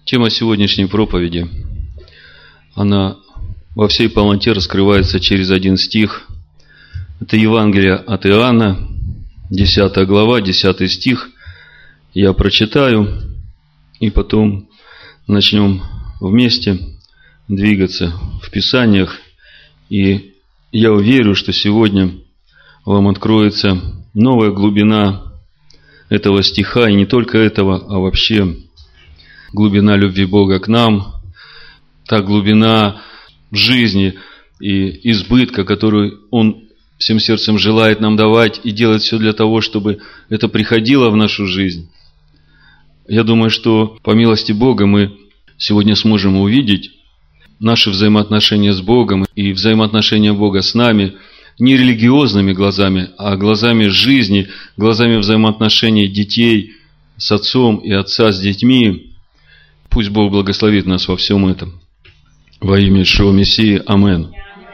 Тема сегодняшней проповеди, она во всей полноте раскрывается через один стих. Это Евангелие от Иоанна, 10 глава, 10 стих. Я прочитаю, и потом начнем вместе двигаться в Писаниях. И я уверен, что сегодня вам откроется новая глубина этого стиха, и не только этого, а вообще глубина любви Бога к нам, та глубина жизни и избытка, которую Он всем сердцем желает нам давать и делает все для того, чтобы это приходило в нашу жизнь. Я думаю, что по милости Бога мы сегодня сможем увидеть наши взаимоотношения с Богом и взаимоотношения Бога с нами не религиозными глазами, а глазами жизни, глазами взаимоотношений детей с отцом и отца с детьми. Пусть Бог благословит нас во всем этом. Во имя Иешуа Мессии. Амен.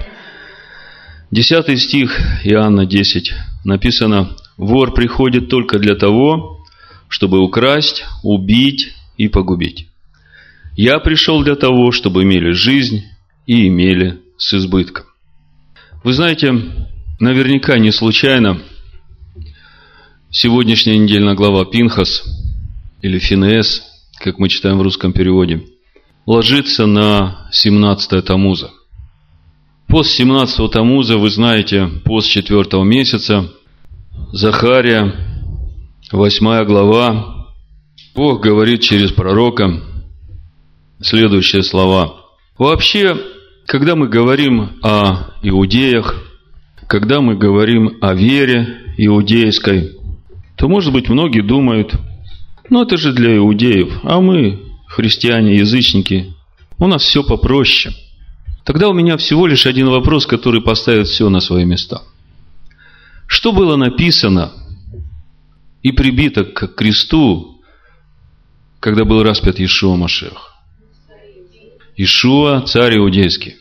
10 стих Иоанна 10 написано: «Вор приходит только для того, чтобы украсть, убить и погубить. Я пришел для того, чтобы имели жизнь и имели с избытком». Вы знаете, наверняка не случайно сегодняшняя недельная глава Пинхас или Финеас, как мы читаем в русском переводе, ложится на 17 Тамуза. Пост 17 Тамуза, вы знаете, пост 4 месяца, Захария, 8 глава. Бог говорит через пророка следующие слова. Вообще, когда мы говорим о иудеях, когда мы говорим о вере иудейской, то, может быть, многие думают: это же для иудеев, а мы, христиане, язычники, у нас все попроще. Тогда у меня всего лишь один вопрос, который поставит все на свои места. Что было написано и прибито к кресту, когда был распят Иешуа Машиах? Иешуа, царь иудейский.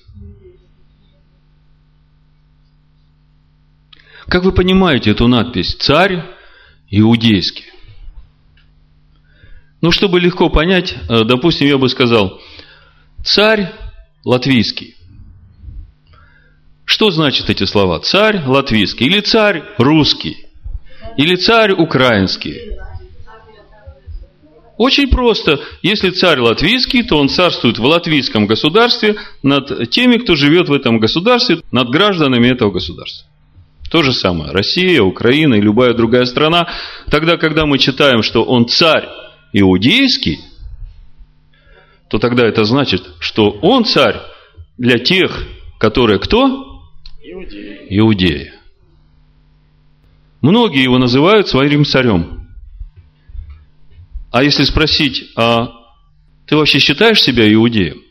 Как вы понимаете эту надпись «Царь иудейский»? Чтобы легко понять, допустим, я бы сказал «Царь латвийский». Что значит эти слова? Царь латвийский, или царь русский, или царь украинский? Очень просто. Если царь латвийский, то он царствует в латвийском государстве над теми, кто живет в этом государстве, над гражданами этого государства. То же самое. Россия, Украина и любая другая страна. Тогда, когда мы читаем, что он царь иудейский, то тогда это значит, что он царь для тех, которые кто? Иудеи. Многие его называют своим царем. А если спросить: а ты вообще считаешь себя иудеем?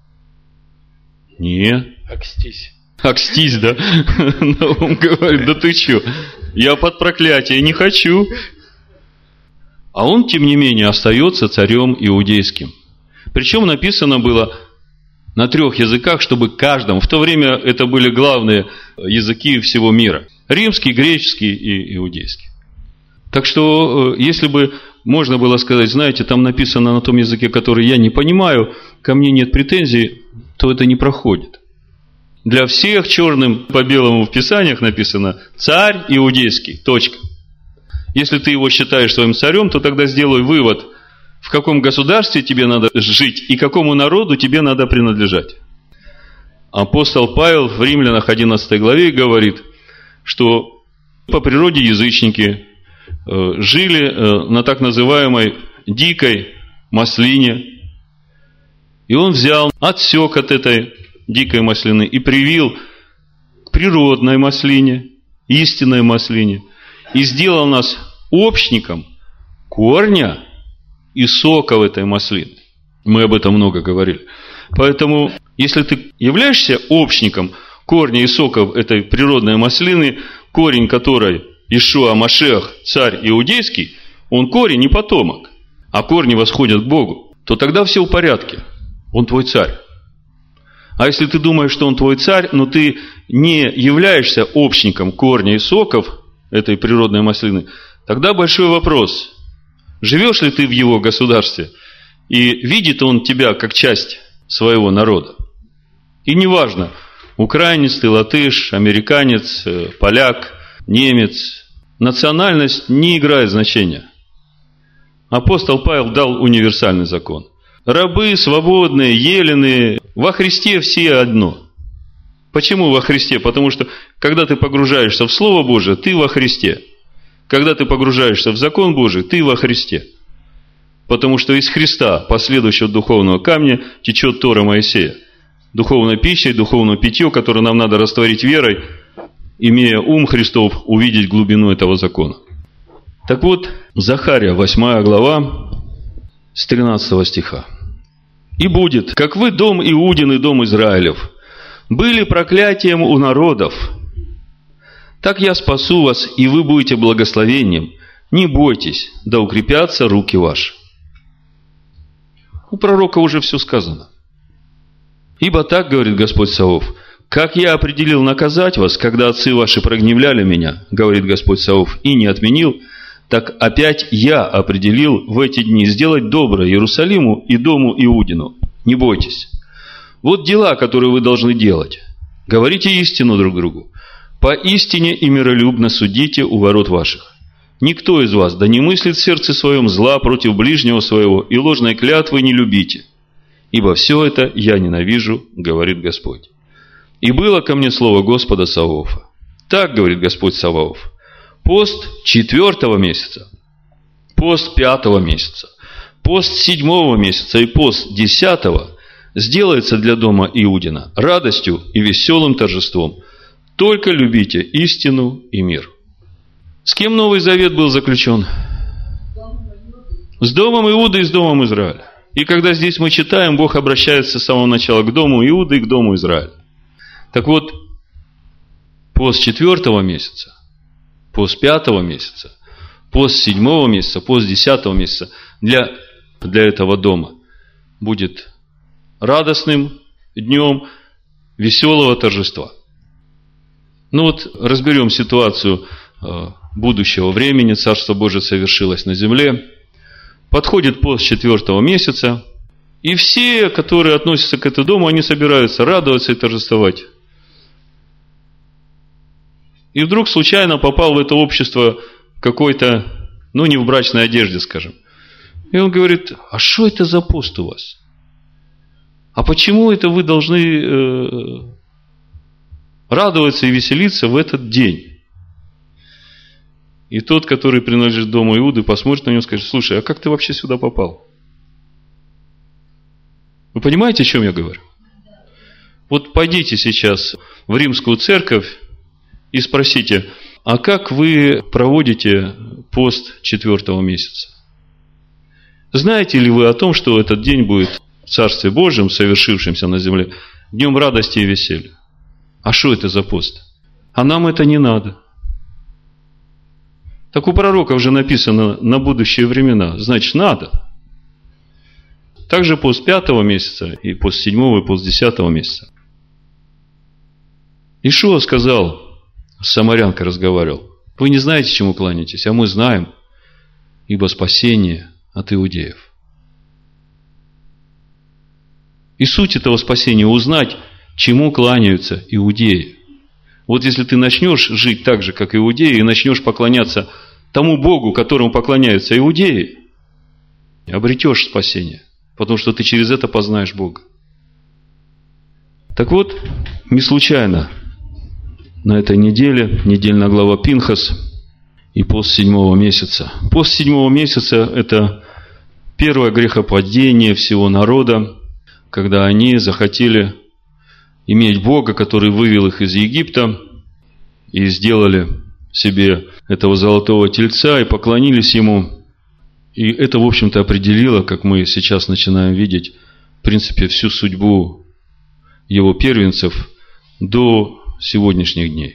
Нет. Акстись, да? Он говорит: да ты что? Я под проклятие не хочу. А он, тем не менее, остается царем иудейским. Причем написано было на 3 языках, чтобы каждому. В то время это были главные языки всего мира: римский, греческий и иудейский. Так что, если бы можно было сказать: знаете, там написано на том языке, который я не понимаю, ко мне нет претензий, то это не проходит. Для всех черным по белому в Писаниях написано «Царь иудейский». Точка. Если ты его считаешь своим царем, то тогда сделай вывод, в каком государстве тебе надо жить и какому народу тебе надо принадлежать. Апостол Павел в Римлянах 11 главе говорит, что по природе язычники жили на так называемой дикой маслине. И он взял, отсек от этой дикой маслины и привил к природной маслине, истинной маслине, и сделал нас общником корня и сока в этой маслине. Мы об этом много говорили. Поэтому, если ты являешься общником корня и сока этой природной маслины, корень которой Иешуа Машиах, царь иудейский, он корень и потомок, а корни восходят к Богу, то тогда все в порядке. Он твой царь. А если ты думаешь, что он твой царь, но ты не являешься общником корня и соков этой природной маслины, тогда большой вопрос: живешь ли ты в его государстве И видит он тебя как часть своего народа. И неважно, украинец ты, латыш, американец, поляк, немец, национальность не играет значения. Апостол Павел дал универсальный закон. Рабы, свободные, елены, во Христе все одно. Почему во Христе? Потому что, когда ты погружаешься в Слово Божие, ты во Христе. Когда ты погружаешься в закон Божий, ты во Христе. Потому что из Христа, последующего духовного камня, течет Тора Моисея. Духовная пища и духовное питье, которое нам надо растворить верой, имея ум Христов, увидеть глубину этого закона. Так вот, Захария, 8 глава, с 13 стиха. «И будет, как вы, дом Иудин и дом Израилев, были проклятием у народов, так я спасу вас, и вы будете благословением. Не бойтесь, да укрепятся руки ваши». У пророка уже все сказано. «Ибо так, говорит Господь Саваоф, как я определил наказать вас, когда отцы ваши прогневляли меня, говорит Господь Саваоф, и не отменил, так опять я определил в эти дни сделать доброе Иерусалиму и дому Иудину. Не бойтесь. Вот дела, которые вы должны делать. Говорите истину друг другу. Поистине и миролюбно судите у ворот ваших. Никто из вас да не мыслит в сердце своем зла против ближнего своего, и ложной клятвы не любите. Ибо все это я ненавижу, говорит Господь. И было ко мне слово Господа Саваофа. Так говорит Господь Саваоф. Пост 4 месяца, пост 5 месяца, пост 7 месяца и пост 10 сделается для дома Иудина радостью и веселым торжеством. Только любите истину и мир. С кем Новый Завет был заключен? С домом Иуды и с домом Израиля. И когда здесь мы читаем, Бог обращается с самого начала к дому Иуды и к дому Израиля. Так вот, пост 4 месяца, пост 5 месяца, пост 7 месяца, пост 10 месяца для этого дома будет радостным днем веселого торжества. Ну вот, разберем ситуацию будущего времени. Царство Божие совершилось на земле. Подходит пост 4 месяца, и все, которые относятся к этому дому, они собираются радоваться и торжествовать. И вдруг случайно попал в это общество какой-то, не в брачной одежде, скажем. И он говорит: а что это за пост у вас? А почему это вы должны радоваться и веселиться в этот день? И тот, который принадлежит дому Иуды, посмотрит на него и скажет: слушай, а как ты вообще сюда попал? Вы понимаете, о чем я говорю? Вот пойдите сейчас в римскую церковь и спросите: а как вы проводите пост 4 месяца? Знаете ли вы о том, что этот день будет в Царстве Божьем, совершившемся на земле, днем радости и веселья? А что это за пост? А нам это не надо. Так у пророков же написано на будущие времена, значит, надо. Также пост 5 месяца, и пост 7, и пост 10 месяца. Ишуа сказал, с самарянкой разговаривал: вы не знаете, чему кланяетесь, а мы знаем, ибо спасение от иудеев. И суть этого спасения — узнать, чему кланяются иудеи. Вот если ты начнешь жить так же, как иудеи, и начнешь поклоняться тому Богу, которому поклоняются иудеи, обретешь спасение, потому что ты через это познаешь Бога. Так вот, не случайно на этой неделе, недельная глава Пинхас и пост 7 месяца. Пост 7 месяца – это первое грехопадение всего народа, когда они захотели иметь Бога, который вывел их из Египта, и сделали себе этого золотого тельца и поклонились ему. И это, в общем-то, определило, как мы сейчас начинаем видеть, в принципе, всю судьбу его первенцев до сегодняшних дней.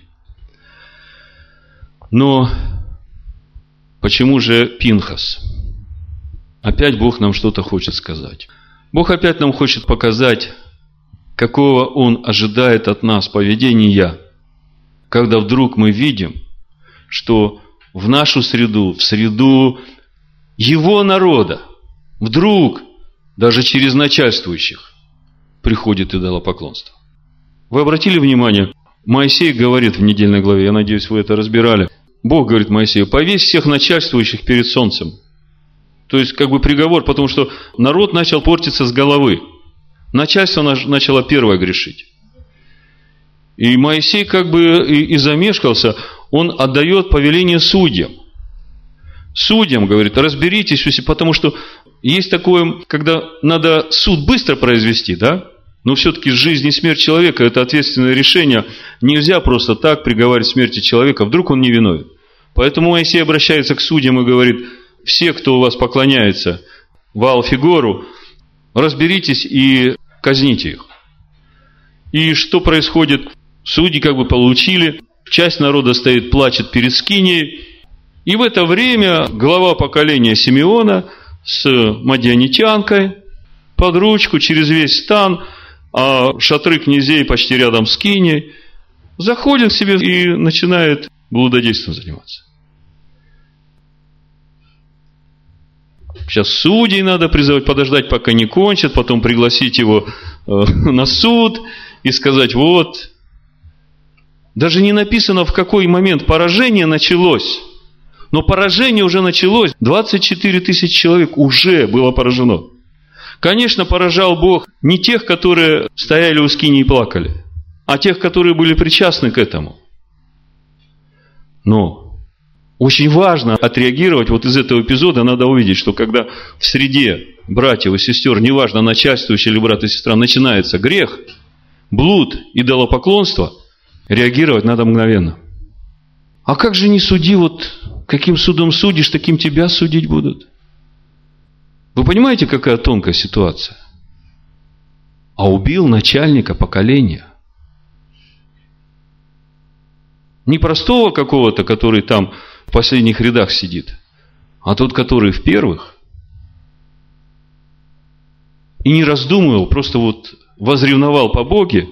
Но почему же Пинхас? Опять Бог нам что-то хочет сказать. Бог опять нам хочет показать, какого Он ожидает от нас поведения, когда вдруг мы видим, что в нашу среду, в среду Его народа, вдруг Даже через начальствующих приходит идолопоклонство. Вы обратили внимание, Моисей говорит в недельной главе, я надеюсь, вы это разбирали. Бог говорит Моисею: повесь всех начальствующих перед солнцем. То есть, как бы приговор, потому что народ начал портиться с головы. Начальство начало первое грешить. И Моисей как бы и замешкался, он отдает повеление судьям. Судьям, говорит, разберитесь, потому что есть такое, когда надо суд быстро произвести, да? Но все-таки жизнь и смерть человека – это ответственное решение. Нельзя просто так приговаривать смерти человека, вдруг он не виновен. Поэтому Моисей обращается к судьям и говорит: все, кто у вас поклоняется Ваал-Фигору, разберитесь и казните их. И что происходит? Судьи как бы получили, часть народа стоит, плачет перед скинией, и в это время глава поколения Симеона с мадианитянкой под ручку через весь стан, а шатры князей почти рядом с скинией, заходит к себе и начинает блудодейством заниматься. Сейчас судей надо призывать, подождать, пока не кончат, потом пригласить его на суд и сказать: вот. Даже не написано, в какой момент поражение началось. Но поражение уже началось. 24 тысячи человек уже было поражено. Конечно, поражал Бог не тех, которые стояли у скинии и плакали, а тех, которые были причастны к этому. Но очень важно отреагировать. Вот из этого эпизода надо увидеть, что когда в среде братьев и сестер, неважно, начальствующий или брат и сестра, начинается грех, блуд, идолопоклонство, реагировать надо мгновенно. А как же не суди, вот каким судом судишь, таким тебя судить будут? Вы понимаете, какая тонкая ситуация? А убил начальника поколения. Не простого какого-то, который там в последних рядах сидит, а тот, который в первых. И не раздумывал, просто вот возревновал по Боге,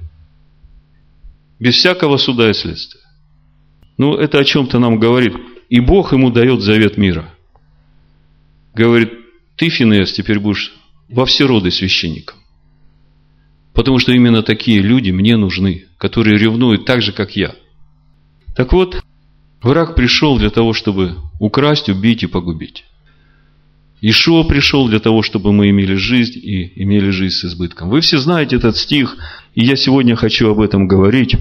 без всякого суда и следствия. Ну, это о чем-то нам говорит. И Бог ему дает завет мира. Говорит: ты, Финеас, теперь будешь во все роды священником. Потому что именно такие люди мне нужны, которые ревнуют так же, как я. Так вот, враг пришел для того, чтобы украсть, убить и погубить. Иешуа пришел для того, чтобы мы имели жизнь и имели жизнь с избытком. Вы все знаете этот стих, и я сегодня хочу об этом говорить.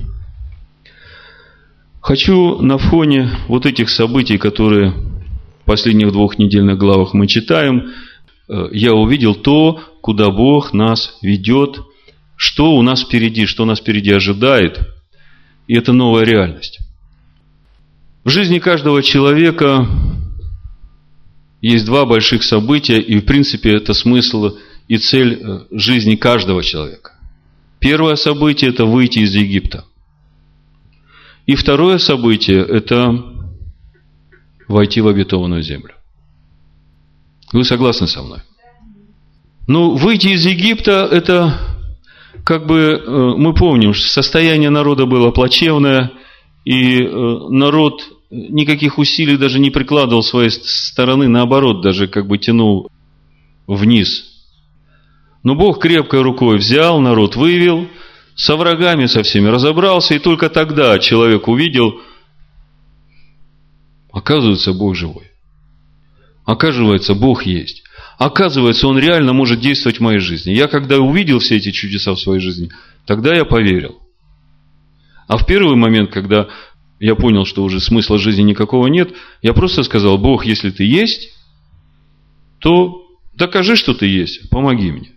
Хочу на фоне вот этих событий, которые в последних 2 недельных главах мы читаем, я увидел то, куда Бог нас ведет, что у нас впереди, что нас впереди ожидает. И это новая реальность. В жизни каждого человека есть 2 больших события, и в принципе это смысл и цель жизни каждого человека. Первое событие – это выйти из Египта. И второе событие – это войти в обетованную землю. Вы согласны со мной? Ну, выйти из Египта – это, как бы, мы помним, что состояние народа было плачевное, и народ никаких усилий даже не прикладывал с своей стороны, наоборот, даже как бы тянул вниз. Но Бог крепкой рукой взял, народ вывел, со врагами со всеми разобрался, и только тогда человек увидел: оказывается, Бог живой. Оказывается, Бог есть. Оказывается, Он реально может действовать в моей жизни. Я когда увидел все эти чудеса в своей жизни, тогда я поверил. А в первый момент, когда я понял, что уже смысла жизни никакого нет, я просто сказал: Бог, если Ты есть, то докажи, что Ты есть, помоги мне.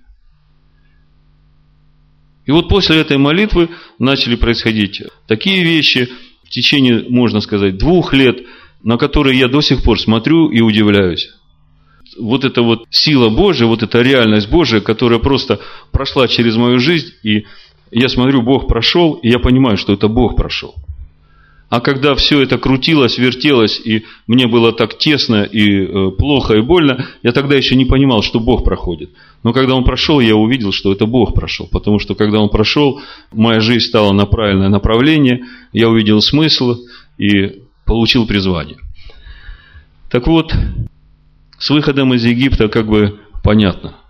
И вот после этой молитвы начали происходить такие вещи в течение, можно сказать, 2 лет, на которые я до сих пор смотрю и удивляюсь. Вот эта вот сила Божия, вот эта реальность Божия, которая просто прошла через мою жизнь, и я смотрю, Бог прошел, и я понимаю, что это Бог прошел. А когда все это крутилось, вертелось, и мне было так тесно, и плохо, и больно, я тогда еще не понимал, что Бог проходит. Но когда Он прошел, я увидел, что это Бог прошел. Потому что когда Он прошел, моя жизнь стала на правильное направление, я увидел смысл и получил призвание. Так вот, с выходом из Египта как бы понятно.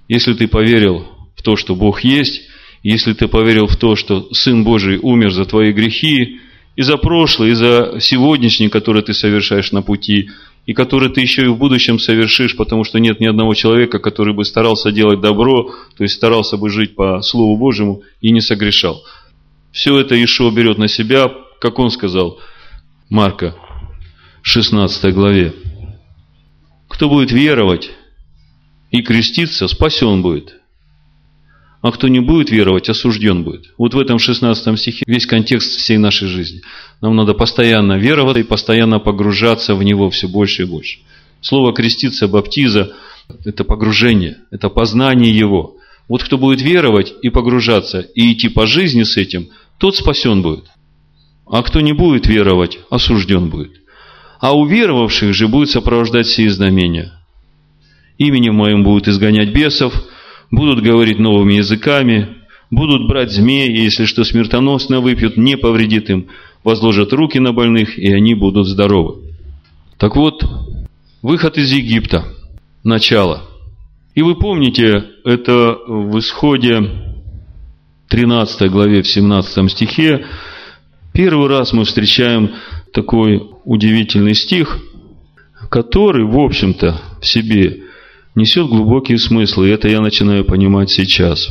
Если ты поверил в то, что Бог есть, если ты поверил в то, что Сын Божий умер за твои грехи, и за прошлый, и за сегодняшний, который ты совершаешь на пути, и который ты еще и в будущем совершишь, потому что нет ни одного человека, который бы старался делать добро, то есть старался бы жить по Слову Божьему и не согрешал. Все это Иешуа берет на себя, как он сказал, Марка, 16 главе. Кто будет веровать и креститься, спасен будет. А кто не будет веровать, осужден будет. Вот в этом 16 стихе весь контекст всей нашей жизни. Нам надо постоянно веровать и постоянно погружаться в него все больше и больше. Слово креститься, баптиза – это погружение, это познание его. Вот кто будет веровать и погружаться, и идти по жизни с этим, тот спасен будет. А кто не будет веровать, осужден будет. А у веровавших же будет сопровождать сии знамения. Именем моим будут изгонять бесов, будут говорить новыми языками, будут брать змеи, и если что смертоносно выпьют, не повредит им, возложат руки на больных, и они будут здоровы. Так вот, выход из Египта, начало. И вы помните, это в Исходе 13 главе, в 17 стихе, первый раз мы встречаем такой удивительный стих, который, в общем-то, в себе несет глубокие смыслы, и это я начинаю понимать сейчас.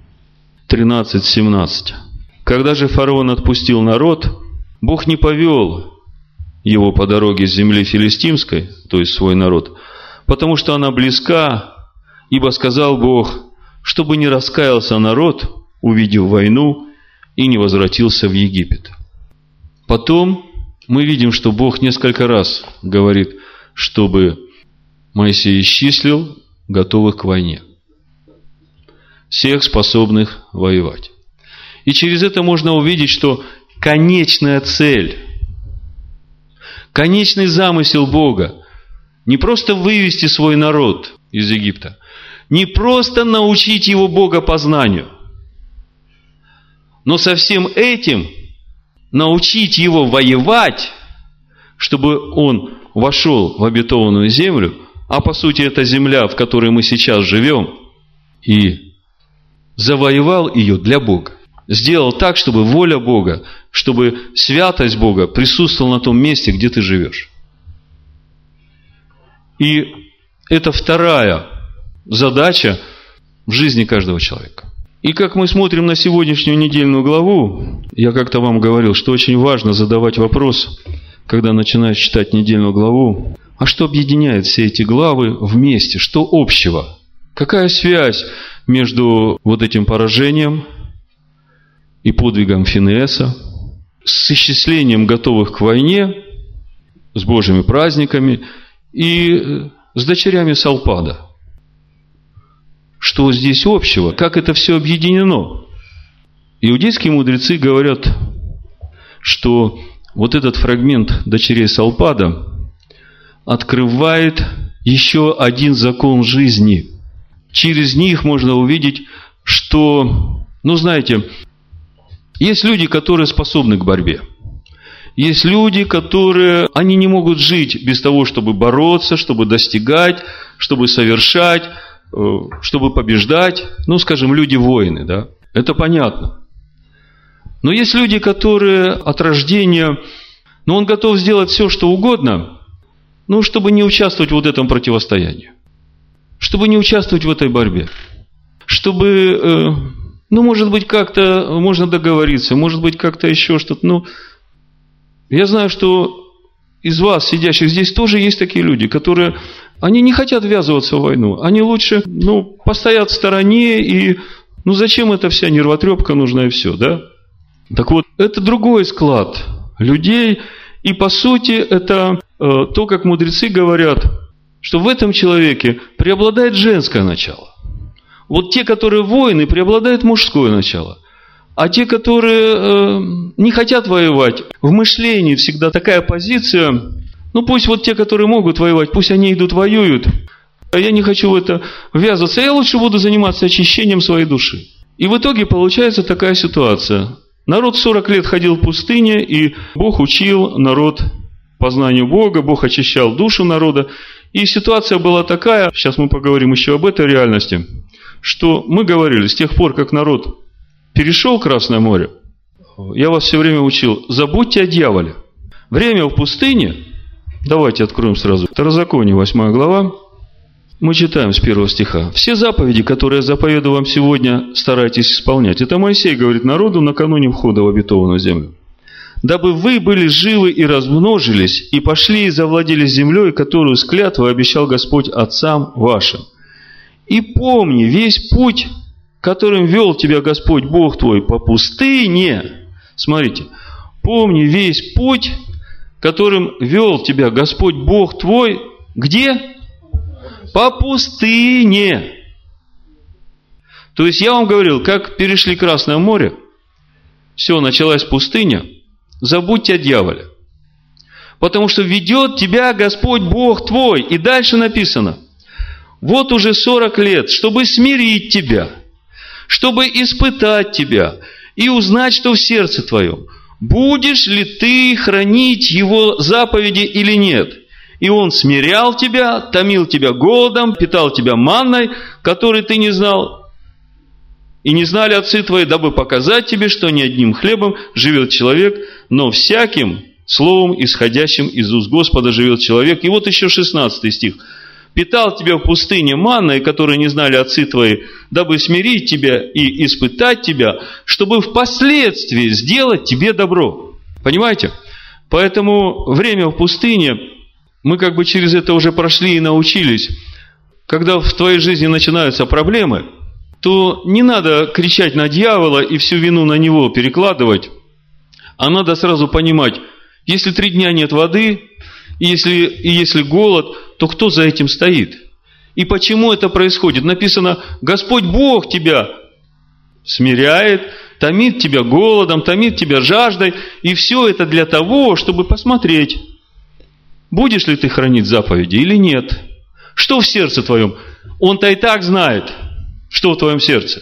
13:17. Когда же фараон отпустил народ, Бог не повел его по дороге с земли филистимской, то есть свой народ, потому что она близка, ибо сказал Бог, чтобы не раскаялся народ, увидев войну, и не возвратился в Египет. Потом мы видим, что Бог несколько раз говорит, чтобы Моисей исчислил готовых к войне, всех способных воевать. И через это можно увидеть, что конечная цель, конечный замысел Бога не просто вывести свой народ из Египта, не просто научить его богопознанию, но со всем этим научить его воевать, чтобы он вошел в обетованную землю, а по сути это земля, в которой мы сейчас живем, и завоевал ее для Бога. Сделал так, чтобы воля Бога, чтобы святость Бога присутствовала на том месте, где ты живешь. И это вторая задача в жизни каждого человека. И как мы смотрим на сегодняшнюю недельную главу, я как-то вам говорил, что очень важно задавать вопрос, когда начинаешь читать недельную главу, а что объединяет все эти главы вместе? Что общего? Какая связь между вот этим поражением и подвигом Финеаса, с исчислением готовых к войне, с Божьими праздниками и с дочерями Салпада? Что здесь общего? Как это все объединено? Иудейские мудрецы говорят, что вот этот фрагмент дочерей Салпада открывает еще один закон жизни. Через них можно увидеть, что, знаете, есть люди, которые способны к борьбе. Есть люди, которые, они не могут жить без того, чтобы бороться, чтобы достигать, чтобы совершать, чтобы побеждать. Скажем, люди-воины, да? Это понятно. Но есть люди, которые от рождения, он готов сделать все, что угодно, чтобы не участвовать в вот этом противостоянии. Чтобы не участвовать в этой борьбе. Чтобы, может быть, как-то можно договориться, может быть, как-то еще что-то. Я знаю, что из вас, сидящих здесь, тоже есть такие люди, которые, они не хотят ввязываться в войну. Они лучше, постоят в стороне и, зачем эта вся нервотрепка нужна и все, да? Так вот, это другой склад людей, и по сути это то, как мудрецы говорят, что в этом человеке преобладает женское начало. Вот те, которые воины, преобладает мужское начало. А те, которые не хотят воевать, в мышлении всегда такая позиция, пусть вот те, которые могут воевать, пусть они идут воюют, а я не хочу в это ввязываться, я лучше буду заниматься очищением своей души. И в итоге получается такая ситуация. Народ 40 лет ходил в пустыне, и Бог учил народ познанию Бога, Бог очищал душу народа. И ситуация была такая, сейчас мы поговорим еще об этой реальности, что мы говорили, с тех пор, как народ перешел Красное море, я вас все время учил, забудьте о дьяволе. Время в пустыне, давайте откроем сразу, Второзаконие, 8 глава, мы читаем с 1 стиха. «Все заповеди, которые я заповедую вам сегодня, старайтесь исполнять». Это Моисей говорит народу накануне входа в обетованную землю. «Дабы вы были живы и размножились, и пошли и завладели землей, которую с клятвой обещал Господь отцам вашим. И помни весь путь, которым вел тебя Господь Бог твой по пустыне». Смотрите, помни весь путь, которым вел тебя Господь Бог твой, где? По пустыне. То есть я вам говорил, как перешли Красное море, все, началась пустыня, забудьте о дьяволе. Потому что ведет тебя Господь Бог твой. И дальше написано, вот уже 40 лет, чтобы смирить тебя, чтобы испытать тебя и узнать, что в сердце твоем. Будешь ли ты хранить его заповеди или нет? И он смирял тебя, томил тебя голодом, питал тебя манной, которой ты не знал. И не знали отцы твои, дабы показать тебе, что не одним хлебом живет человек, но всяким словом, исходящим из уст Господа, живет человек. И вот еще 16 стих. «Питал тебя в пустыне манной, которой не знали отцы твои, дабы смирить тебя и испытать тебя, чтобы впоследствии сделать тебе добро». Понимаете? Поэтому время в пустыне, мы как бы через это уже прошли и научились. Когда в твоей жизни начинаются проблемы, то не надо кричать на дьявола и всю вину на него перекладывать, а надо сразу понимать, если 3 дня нет воды, и если голод, то кто за этим стоит? И почему это происходит? Написано, Господь Бог тебя смиряет, томит тебя голодом, томит тебя жаждой, и все это для того, чтобы посмотреть, будешь ли ты хранить заповеди или нет. Что в сердце твоем? Он-то и так знает, что в твоем сердце.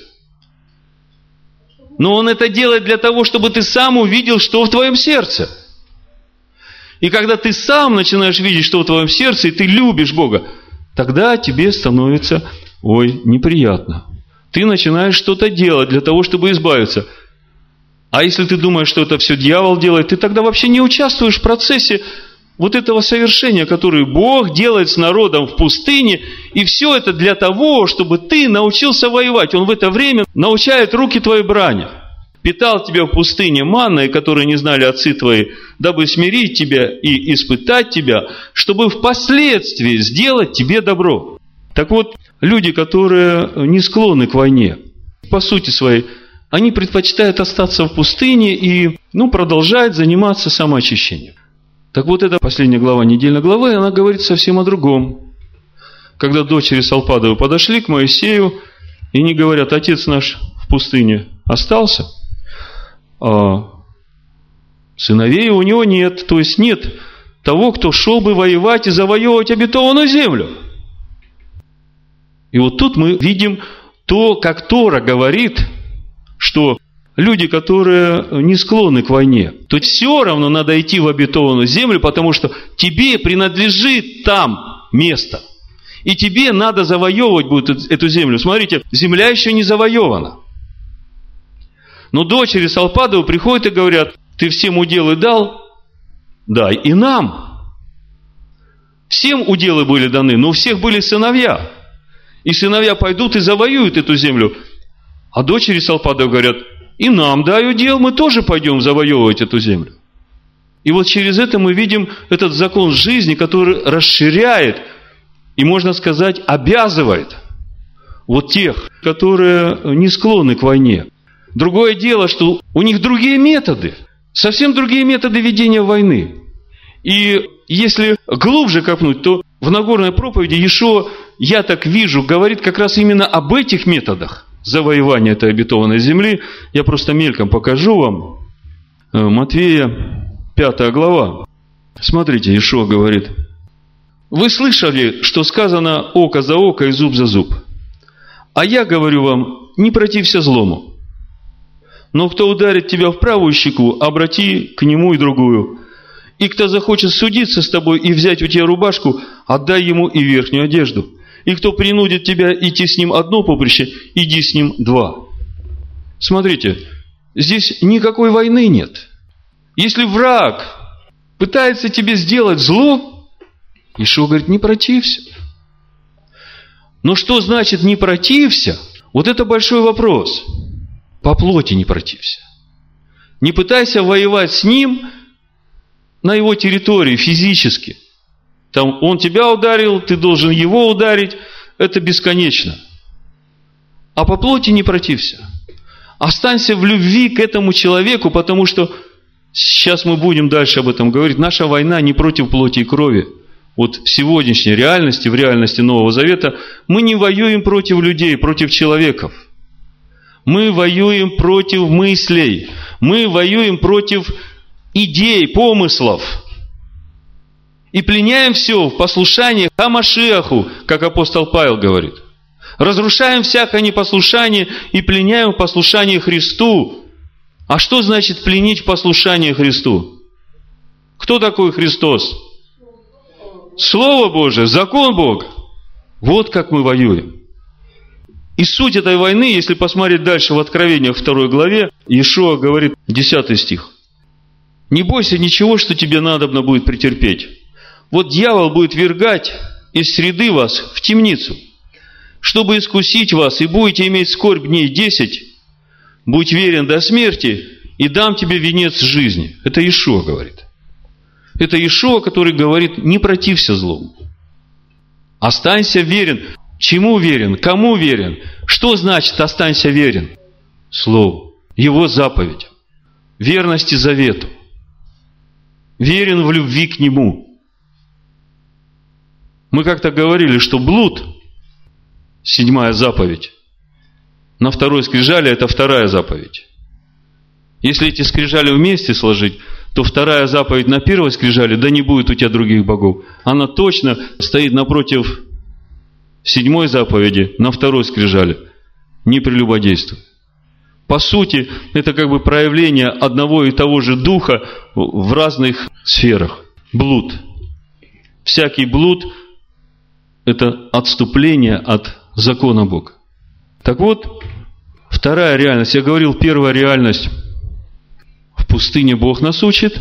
Но он это делает для того, чтобы ты сам увидел, что в твоем сердце. И когда ты сам начинаешь видеть, что в твоем сердце, и ты любишь Бога, тогда тебе становится, неприятно. Ты начинаешь что-то делать для того, чтобы избавиться. А если ты думаешь, что это все дьявол делает, ты тогда вообще не участвуешь в процессе вот этого совершения, которое Бог делает с народом в пустыне. И все это для того, чтобы ты научился воевать. Он в это время научает руки твои брани. «Питал тебя в пустыне манной, которой не знали отцы твои, дабы смирить тебя и испытать тебя, чтобы впоследствии сделать тебе добро». Так вот, люди, которые не склонны к войне, по сути своей, они предпочитают остаться в пустыне и продолжать заниматься самоочищением. Так вот, эта последняя глава недельной главы, она говорит совсем о другом. Когда дочери Салпадовы подошли к Моисею, и они говорят, отец наш в пустыне остался, а сыновей у него нет, то есть нет того, кто шел бы воевать и завоевывать обетованную землю. И вот тут мы видим то, как Тора говорит, что люди, которые не склонны к войне, то все равно надо идти в обетованную землю, потому что тебе принадлежит там место. И тебе надо завоевывать будет эту землю. Смотрите, земля еще не завоевана. Но дочери Салпадовы приходят и говорят, ты всем уделы дал? Дай и нам. Всем уделы были даны, но у всех были сыновья. И сыновья пойдут и завоюют эту землю. А дочери Салпадовы говорят, и нам дай удел, мы тоже пойдем завоевывать эту землю. И вот через это мы видим этот закон жизни, который расширяет и, можно сказать, обязывает вот тех, которые не склонны к войне. Другое дело, что у них другие методы, совсем другие методы ведения войны. И если глубже копнуть, то в Нагорной проповеди Иешуа, я так вижу, говорит как раз именно об этих методах завоевания этой обетованной земли. Я просто мельком покажу вам. Матфея, 5 глава. Смотрите, Иешуа говорит, вы слышали, что сказано око за око и зуб за зуб? А я говорю вам, не протився злому. Но кто ударит тебя в правую щеку, обрати к нему и другую. И кто захочет судиться с тобой и взять у тебя рубашку, отдай ему и верхнюю одежду. И кто принудит тебя идти с ним одно поприще, иди с ним два. Смотрите, здесь никакой войны нет. Если враг пытается тебе сделать зло, Иешуа говорит, не протився. Но что значит не протився? Вот это большой вопрос. По плоти не протився. Не пытайся воевать с ним на его территории физически. Там он тебя ударил, ты должен его ударить. Это бесконечно. А по плоти не протився. Останься в любви к этому человеку, потому что, сейчас мы будем дальше об этом говорить, наша война не против плоти и крови. Вот в сегодняшней реальности, в реальности Нового Завета, мы не воюем против людей, против человеков. Мы воюем против мыслей. Мы воюем против идей, помыслов. И пленяем все в послушании Хамашиаху, как апостол Павел говорит. Разрушаем всякое непослушание и пленяем в послушании Христу. А что значит пленить в послушании Христу? Кто такой Христос? Слово Божие, закон Бога. Вот как мы воюем. И суть этой войны, если посмотреть дальше в Откровениях 2 главе, Иешуа говорит, 10 стих. Не бойся ничего, что тебе надобно будет претерпеть. Вот дьявол будет ввергать из среды вас в темницу, чтобы искусить вас, и будете иметь скорбь дней 10, будь верен до смерти, и дам тебе венец жизни. Это Иешуа говорит. Это Иешуа, который говорит, не протився злому. Останься верен. Чему верен? Кому верен? Что значит останься верен? Слову. Его заповедям. Верности завету. Верен в любви к Нему. Мы как-то говорили, что блуд, 7 заповедь, на 2 скрижали это 2 заповедь. Если эти скрижали вместе сложить, то 2 заповедь на 1 скрижали, да не будет у тебя других богов. Она точно стоит напротив 7 заповеди на 2 скрижали. Не прелюбодействуй. По сути, это как бы проявление одного и того же духа в разных сферах. Блуд. Всякий блуд – это отступление от закона Бога. Так вот, 2 реальность. Я говорил, 1 реальность. В пустыне Бог нас учит.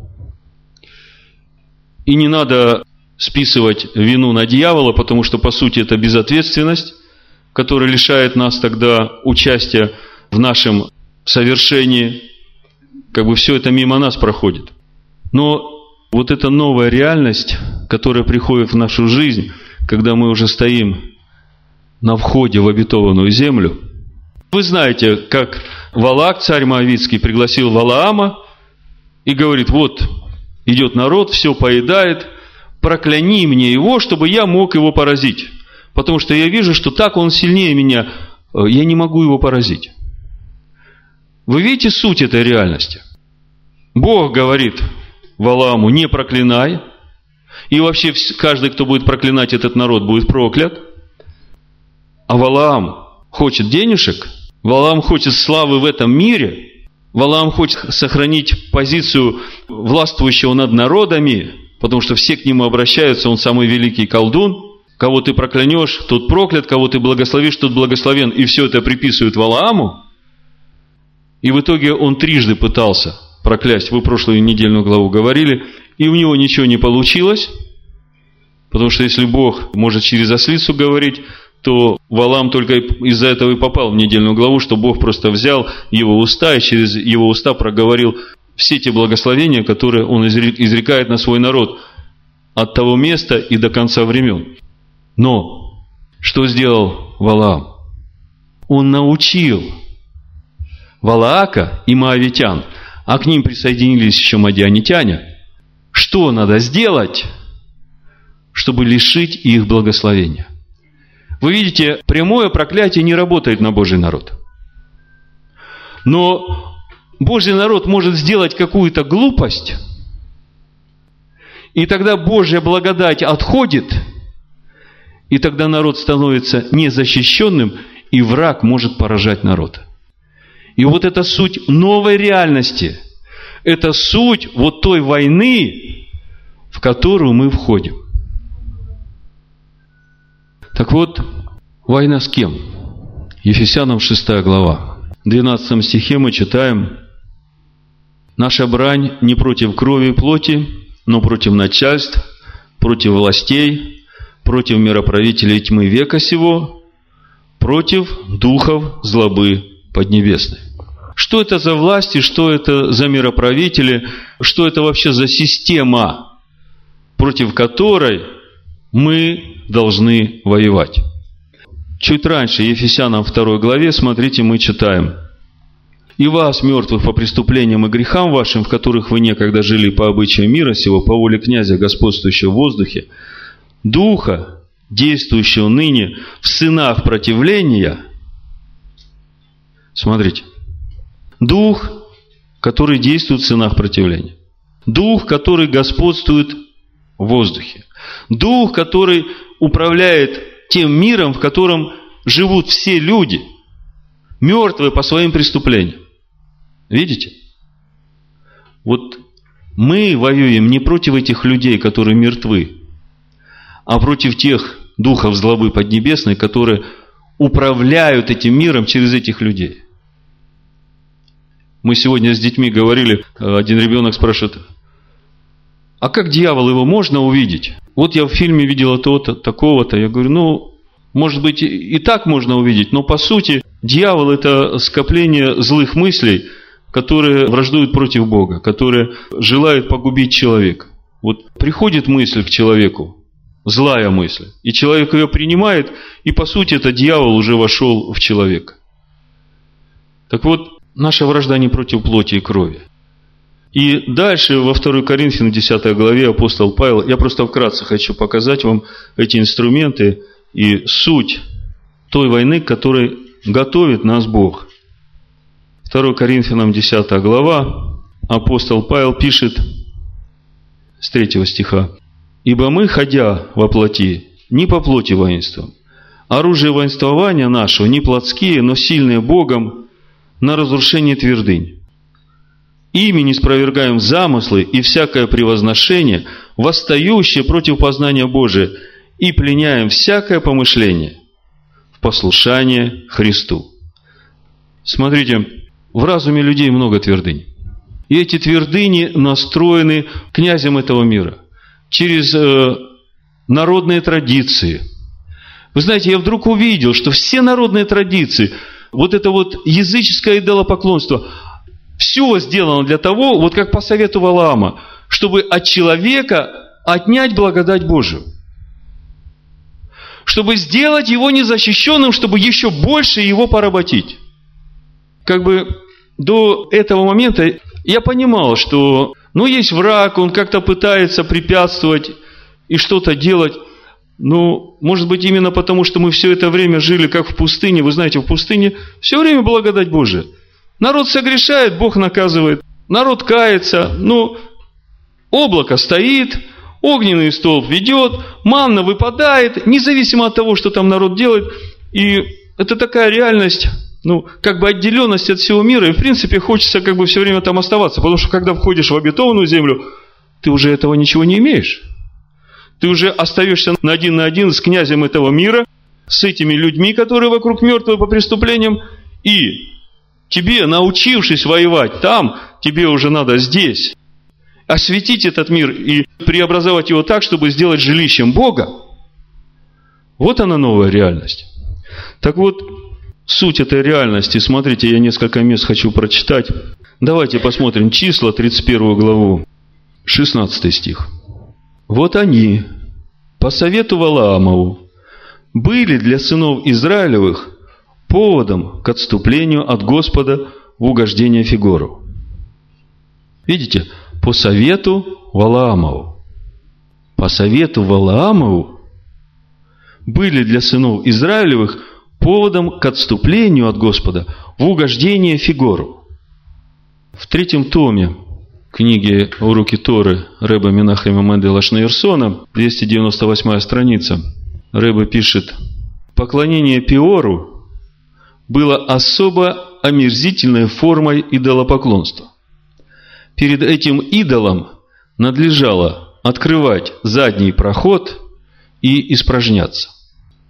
И не надо списывать вину на дьявола, потому что, по сути, это безответственность, которая лишает нас тогда участия в нашем совершении. Как бы все это мимо нас проходит. Но вот эта новая реальность, которая приходит в нашу жизнь, когда мы уже стоим на входе в обетованную землю. Вы знаете, как Валаак, царь Моавитский, пригласил Валаама и говорит, вот, идет народ, все поедает, прокляни мне его, чтобы я мог его поразить. Потому что я вижу, что так он сильнее меня, я не могу его поразить. Вы видите суть этой реальности? Бог говорит Валааму, не проклинай. И вообще каждый, кто будет проклинать этот народ, будет проклят. А Валаам хочет денежек, Валаам хочет славы в этом мире, Валаам хочет сохранить позицию властвующего над народами, потому что все к нему обращаются, он самый великий колдун. Кого ты проклянешь, тот проклят, кого ты благословишь, тот благословен. И все это приписывают Валааму. И в итоге он трижды пытался проклясть. Вы прошлую недельную главу говорили. И у него ничего не получилось. Потому что если Бог может через ослицу говорить, то Валаам только из-за этого и попал в недельную главу, что Бог просто взял его уста и через его уста проговорил все те благословения, которые он изрекает на свой народ от того места и до конца времен. Но что сделал Валаам? Он научил Валаака и моавитян, а к ним присоединились еще мадианитяне, что надо сделать, чтобы лишить их благословения. Вы видите, прямое проклятие не работает на Божий народ. Но Божий народ может сделать какую-то глупость, и тогда Божья благодать отходит, и тогда народ становится незащищенным, и враг может поражать народ. И вот это суть новой реальности. Это суть вот той войны, в которую мы входим. Так вот, война с кем? Ефесянам 6 глава. В 12 стихе мы читаем: «Наша брань не против крови и плоти, но против начальств, против властей, против мироправителей тьмы века сего, против духов злобы поднебесной». Что это за власти, что это за мироправители, что это вообще за система, против которой мы должны воевать? Чуть раньше, Ефесянам 2 главе, смотрите, мы читаем: «И вас, мертвых по преступлениям и грехам вашим, в которых вы некогда жили по обычаю мира сего, по воле князя, господствующего в воздухе, духа, действующего ныне в сынах противления». Смотрите. Дух, который действует в сынах противления. Дух, который господствует в воздухе. Дух, который управляет тем миром, в котором живут все люди, мертвые по своим преступлениям. Видите? Вот мы воюем не против этих людей, которые мертвы, а против тех духов злобы поднебесной, которые управляют этим миром через этих людей. Мы сегодня с детьми говорили, один ребенок спрашивает: а как дьявол, его можно увидеть? Вот я в фильме видел то-то, такого-то. Я говорю, может быть, и так можно увидеть, но по сути дьявол – это скопление злых мыслей, которые враждуют против Бога, которые желают погубить человека. Вот приходит мысль к человеку, злая мысль, и человек ее принимает, и по сути это дьявол уже вошел в человека. Так вот, наша вражда не против плоти и крови. И дальше во 2 Коринфянам 10 главе апостол Павел, я просто вкратце хочу показать вам эти инструменты и суть той войны, к которой готовит нас Бог. 2 Коринфянам 10 глава, апостол Павел пишет с 3 стиха: «Ибо мы, ходя во плоти, не по плоти воинствуем. Оружие воинствования нашего не плотские, но сильные Богом на разрушение твердынь. Ими не спровергаем замыслы и всякое превозношение, восстающее против познания Божия, и пленяем всякое помышление в послушание Христу». Смотрите, в разуме людей много твердынь. И эти твердыни настроены князем этого мира через народные традиции. Вы знаете, я вдруг увидел, что все народные традиции, вот это вот языческое идолопоклонство, все сделано для того, вот как по совету Валаама, чтобы от человека отнять благодать Божию. Чтобы сделать его незащищенным, чтобы еще больше его поработить. Как бы до этого момента я понимал, что есть враг, он как-то пытается препятствовать и что-то делать. Может быть, именно потому, что мы все это время жили как в пустыне. Вы знаете, в пустыне все время благодать Божия. Народ согрешает, Бог наказывает. Народ кается. Облако стоит, огненный столб ведет, манна выпадает, независимо от того, что там народ делает. И это такая реальность, как бы отделенность от всего мира. И в принципе хочется как бы все время там оставаться. Потому что когда входишь в обетованную землю, ты уже этого ничего не имеешь. Ты уже остаешься на один с князем этого мира, с этими людьми, которые вокруг мертвые по преступлениям, и тебе, научившись воевать там, тебе уже надо здесь осветить этот мир и преобразовать его так, чтобы сделать жилищем Бога. Вот она, новая реальность. Так вот, суть этой реальности, смотрите, я несколько мест хочу прочитать. Давайте посмотрим Числа, 31 главу, 16 стих. «Вот они, по совету Валаамову, были для сынов Израилевых поводом к отступлению от Господа в угождение Фигору». Видите, по совету Валаамову. По совету Валаамову были для сынов Израилевых поводом к отступлению от Господа в угождение Фигору. В 3 томе книги «Уроки Торы» Ребе Менахема Мендела Шнейрсона, 298 страница, Ребе пишет: «Поклонение Пеору было особо омерзительной формой идолопоклонства. Перед этим идолом надлежало открывать задний проход и испражняться».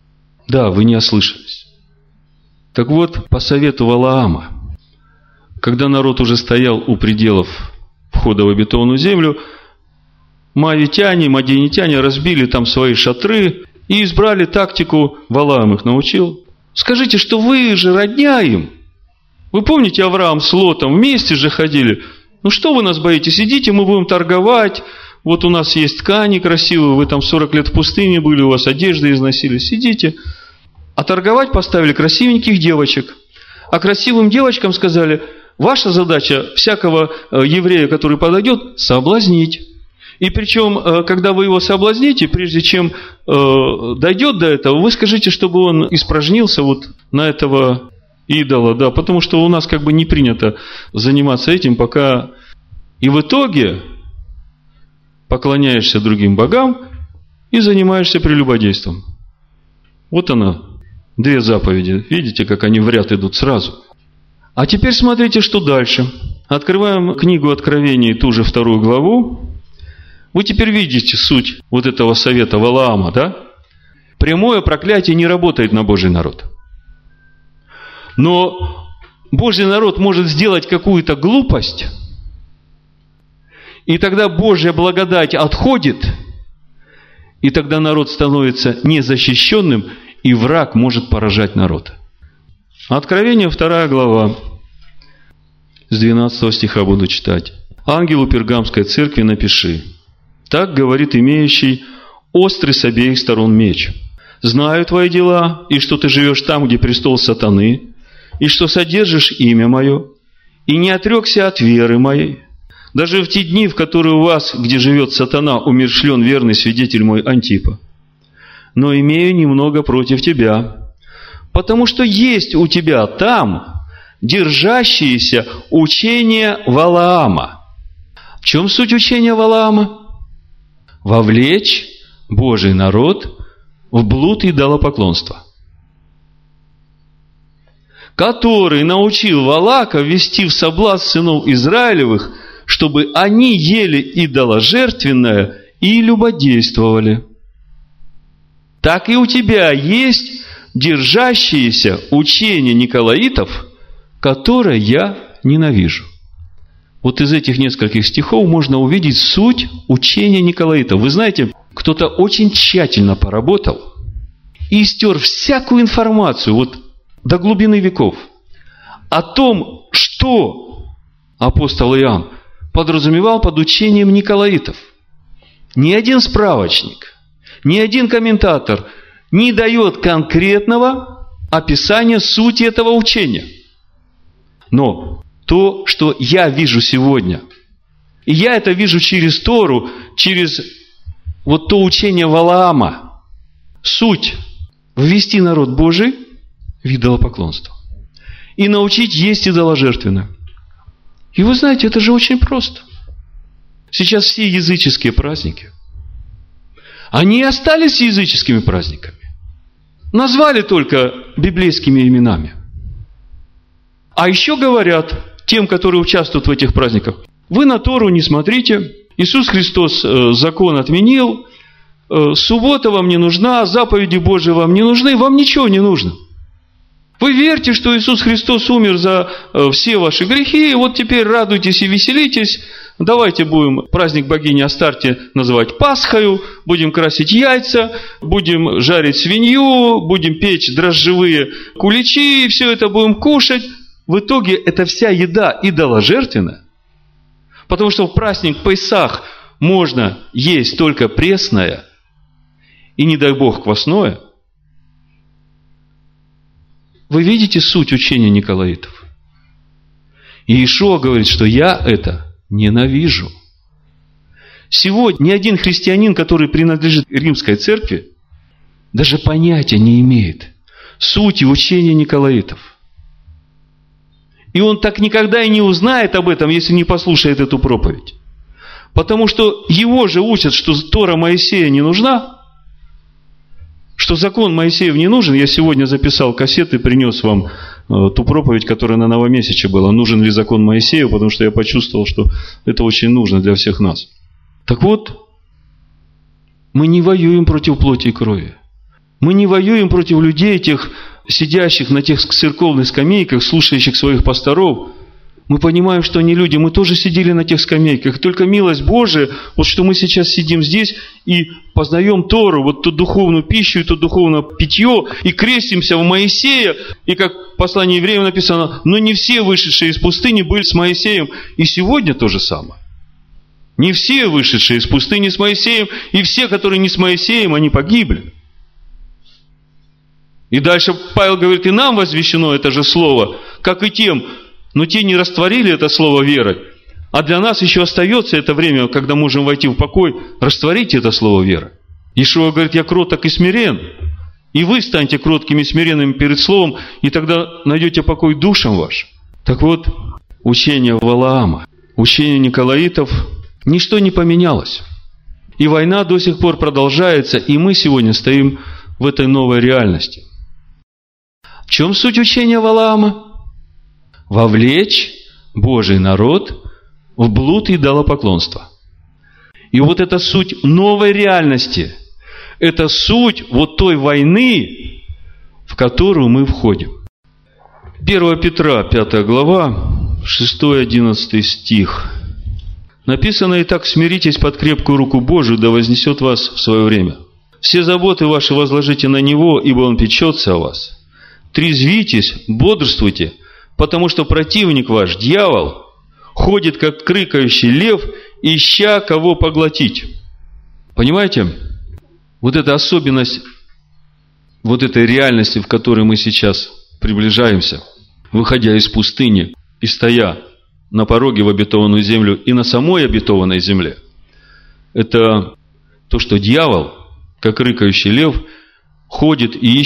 Да, вы не ослышались. Так вот, по совету Валаама, когда народ уже стоял у пределов входа в обетованную землю, моавитяне, мадианитяне разбили там свои шатры и избрали тактику, Валаам их научил. Скажите, что вы же родня им. Вы помните, Авраам с Лотом вместе же ходили? Ну что вы нас боитесь? Идите, мы будем торговать. Вот у нас есть ткани красивые, вы там 40 лет в пустыне были, у вас одежды износились. Идите. А торговать поставили красивеньких девочек. А красивым девочкам сказали, ваша задача всякого еврея, который подойдет, соблазнить. И причем, когда вы его соблазните, прежде чем дойдет до этого, вы скажите, чтобы он испражнился вот на этого идола, да, потому что у нас как бы не принято заниматься этим, пока и в итоге поклоняешься другим богам и занимаешься прелюбодейством. Вот она, 2 заповеди. Видите, как они в ряд идут сразу. А теперь смотрите, что дальше. Открываем книгу Откровений, ту же 2 главу. Вы теперь видите суть вот этого совета Валаама, да? Прямое проклятие не работает на Божий народ. Но Божий народ может сделать какую-то глупость, и тогда Божья благодать отходит, и тогда народ становится незащищенным, и враг может поражать народ. Откровение 2 глава, с 12 стиха буду читать. «Ангелу Пергамской церкви напиши: так говорит имеющий острый с обеих сторон меч. Знаю твои дела, и что ты живешь там, где престол сатаны, и что содержишь имя мое, и не отрекся от веры моей. Даже в те дни, в которые у вас, где живет сатана, умерщвлен верный свидетель мой Антипа. Но имею немного против тебя, потому что есть у тебя там держащиеся учения Валаама». В чем суть учения Валаама? Вовлечь Божий народ в блуд и идолопоклонство, который научил Валака ввести в соблазн сынов Израилевых, чтобы они ели идоложертвенное и любодействовали. Так и у тебя есть держащиеся учения николаитов, которые я ненавижу. Вот из этих нескольких стихов можно увидеть суть учения николаитов. Вы знаете, кто-то очень тщательно поработал и стер всякую информацию вот до глубины веков о том, что апостол Иоанн подразумевал под учением николаитов. Ни один справочник, ни один комментатор не дает конкретного описания сути этого учения. Но то, что я вижу сегодня, и я это вижу через Тору, через вот то учение Валаама, суть – ввести народ Божий в идолопоклонство и научить есть идоложертвенное. И вы знаете, это же очень просто. Сейчас все языческие праздники, они остались языческими праздниками. Назвали только библейскими именами. А еще говорят тем, которые участвуют в этих праздниках: вы на Тору не смотрите, Иисус Христос закон отменил, суббота вам не нужна, заповеди Божьи вам не нужны, вам ничего не нужно. Вы верьте, что Иисус Христос умер за все ваши грехи, и вот теперь радуйтесь и веселитесь. Давайте будем праздник богини Астарте называть Пасхою, будем красить яйца, будем жарить свинью, будем печь дрожжевые куличи, и все это будем кушать. В итоге это вся еда идоложертвенная, потому что в праздник Песах можно есть только пресное и, не дай Бог, квасное. Вы видите суть учения николаитов? И Иешуа говорит, что я это ненавижу. Сегодня ни один христианин, который принадлежит Римской церкви, даже понятия не имеет сути учения николаитов. И он так никогда и не узнает об этом, если не послушает эту проповедь. Потому что его же учат, что Тора Моисея не нужна, что закон Моисеев не нужен. Я сегодня записал кассеты, принес вам ту проповедь, которая на Новомесяче была. Нужен ли закон Моисею, потому что я почувствовал, что это очень нужно для всех нас. Так вот, мы не воюем против плоти и крови. Мы не воюем против людей, тех, сидящих на тех церковных скамейках, слушающих своих пасторов. Мы понимаем, что они люди, мы тоже сидели на тех скамейках. Только милость Божия, вот что мы сейчас сидим здесь и познаем Тору, вот ту духовную пищу и то духовное питье, и крестимся в Моисея, и как в послании евреям написано, но не все вышедшие из пустыни были с Моисеем. И сегодня то же самое. Не все вышедшие из пустыни с Моисеем, и все, которые не с Моисеем, они погибли. И дальше Павел говорит, и нам возвещено это же слово, как и тем, но те не растворили это слово верой. А для нас еще остается это время, когда можем войти в покой, растворить это слово верой. Иешуа говорит, я кроток и смирен. И вы станьте кроткими и смиренными перед словом, и тогда найдете покой душам вашим. Так вот, учение Валаама, учение Николаитов, ничто не поменялось. И война до сих пор продолжается, и мы сегодня стоим в этой новой реальности. В чем суть учения Валаама? Вовлечь Божий народ в блуд и идолопоклонство. И вот это суть новой реальности. Это суть вот той войны, в которую мы входим. 1 Петра, 5 глава, 6-11 стих. Написано: «Итак, смиритесь под крепкую руку Божию, да вознесет вас в свое время. Все заботы ваши возложите на Него, ибо Он печется о вас. Трезвитесь, бодрствуйте, потому что противник ваш, дьявол, ходит, как крыкающий лев, ища кого поглотить». Понимаете? Вот эта особенность вот этой реальности, в которой мы сейчас приближаемся, выходя из пустыни и стоя на пороге в обетованную землю и на самой обетованной земле, это то, что дьявол, как рыкающий лев, ходит и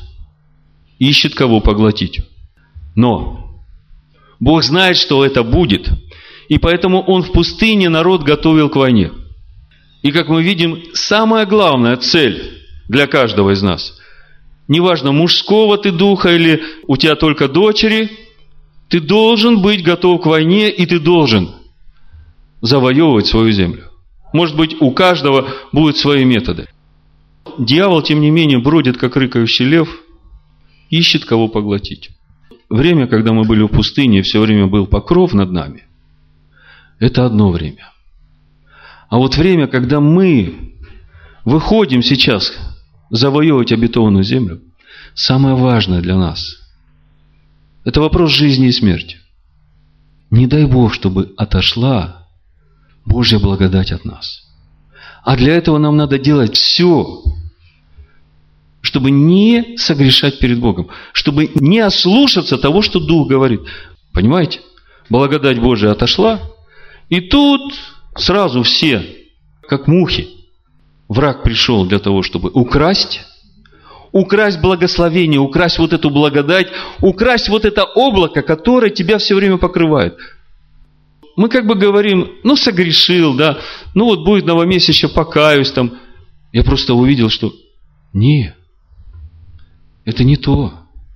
ищет кого поглотить. Но Бог знает, что это будет, и поэтому Он в пустыне народ готовил к войне. И, как мы видим, самая главная цель для каждого из нас, неважно, мужского ты духа или у тебя только дочери, ты должен быть готов к войне, и ты должен завоевывать свою землю. Может быть, у каждого будут свои методы. Дьявол, тем не менее, бродит, как рыкающий лев, ищет кого поглотить. Время, когда мы были в пустыне, все время был покров над нами, это одно время. А вот время, когда мы выходим сейчас завоевывать обетованную землю, самое важное для нас – это вопрос жизни и смерти. Не дай Бог, чтобы отошла Божья благодать от нас. А для этого нам надо делать все, чтобы не согрешать перед Богом, чтобы не ослушаться того, что Дух говорит. Понимаете? Благодать Божия отошла, и тут сразу все, как мухи, враг пришел для того, чтобы украсть благословение, украсть вот эту благодать, украсть вот это облако, которое тебя все время покрывает. Мы как бы говорим, согрешил, да, вот будет новомесячье, покаюсь там. Я просто увидел, что нет, это не то.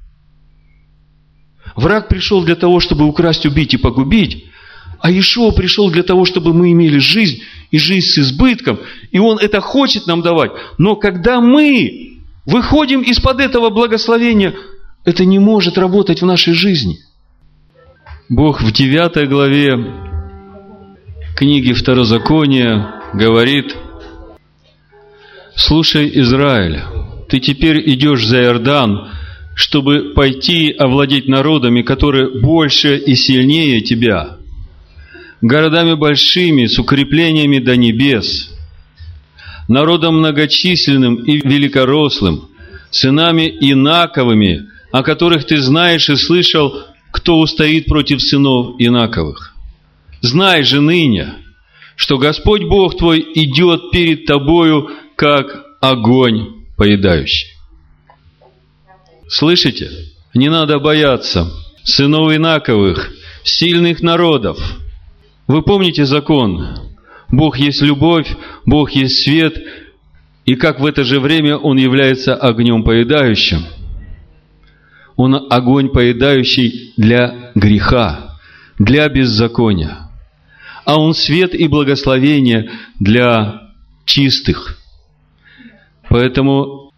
Враг пришел для того, чтобы украсть, убить и погубить, а Иешуа пришел для того, чтобы мы имели жизнь, и жизнь с избытком, и Он это хочет нам давать. Но когда мы выходим из-под этого благословения, это не может работать в нашей жизни. Бог в 9 главе книги Второзакония говорит: «Слушай, Израиль, ты теперь идешь за Иордан, чтобы пойти овладеть народами, которые больше и сильнее тебя, городами большими, с укреплениями до небес, народом многочисленным и великорослым, сынами инаковыми, о которых ты знаешь и слышал, кто устоит против сынов инаковых. Знай же ныне, что Господь Бог твой идет перед тобою, как огонь поедающий». Слышите? Не надо бояться сынов инаковых, сильных народов. Вы помните закон? Бог есть любовь, Бог есть свет, и как в это же время Он является огнем поедающим. Он огонь поедающий для греха, для беззакония. А Он свет и благословение для чистых. Поэтому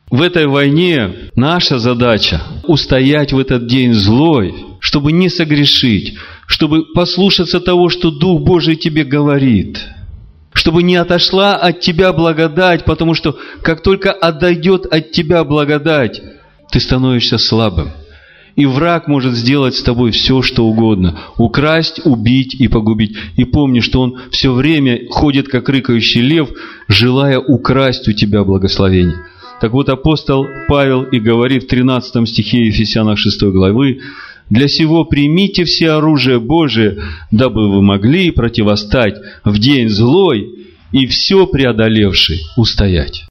В этой войне наша задача устоять в этот день злой, чтобы не согрешить, чтобы послушаться того, что Дух Божий тебе говорит, чтобы не отошла от тебя благодать, потому что как только отойдет от тебя благодать, ты становишься слабым. И враг может сделать с тобой все, что угодно. Украсть, убить и погубить. И помни, что он все время ходит, как рыкающий лев, желая украсть у тебя благословение. Так вот, апостол Павел и говорит в 13 стихе Ефесянах 6 главы: «Для сего примите все оружие Божие, дабы вы могли противостать в день злой и все преодолевший устоять».